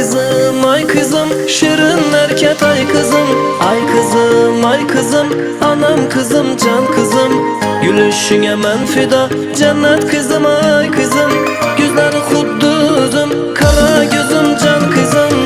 ay kızım, şirin erkek ay kızım. Ay kızım, anam kızım, can kızım. Gülüşüne men fida, cennet kızım, ay kızım. Yüzleri xuddi özüm, kara gözüm, can kızım.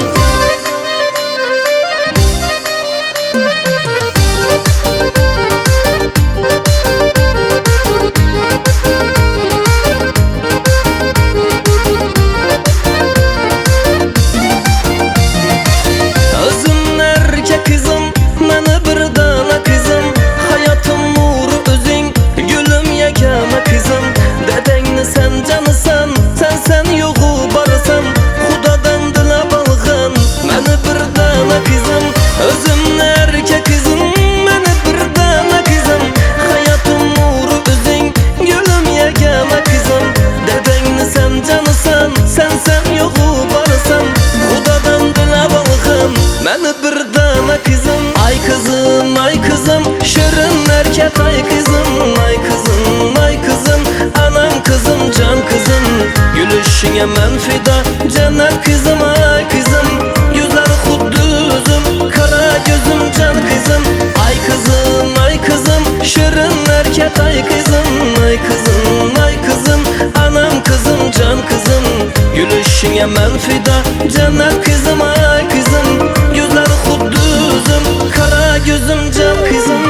Ay kızım, şirin erkek ay kızım. Ay kızım, anam kızım, can kızım. Gülüşüne men fida, cennet kızım, ay kızım. Yüzleri xuddi özüm, kara gözüm, can kızım. Ay kızım, şirin erkek ay kızım. Ay kızım, anam kızım, can kızım. Gülüşüne men fida, cennet kızım, ay kızım. Yüzleri xuddi özüm, kara gözüm, can kızım.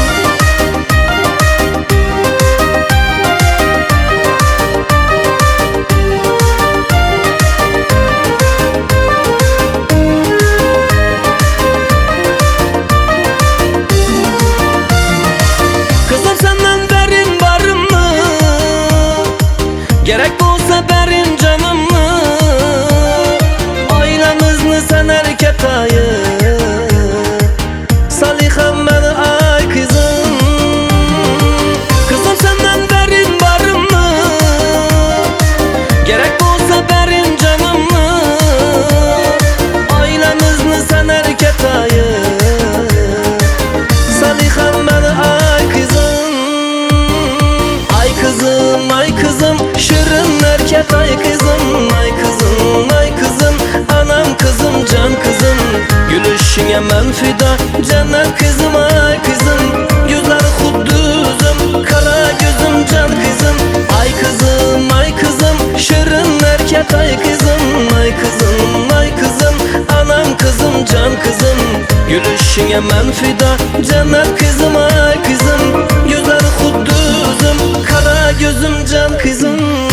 Kızım senden verin barımı, gerek olsa verin canımı. Ailemizni sen erkek ayı, Saliham beni ay kızım. Kızım senden verin barımı, gerek olsa verin canımı. Ailemizni sen erkek ayı, Saliham beni ay kızım. Ay kızım, şirin erkek ay kızım. Ay kızım, anam kızım, can kızım. Gülüşüne men fida, cennet kızım, ay kızım. Yüzleri xuddi özüm, kara gözüm, can kızım. Ay kızım, şirin erkek ay kızım. Ay kızım, anam kızım, can kızım. Gülüşüne men fida, cennet kızım, ay kızım. Yüzleri xuddi özüm, kara gözüm, can kızım.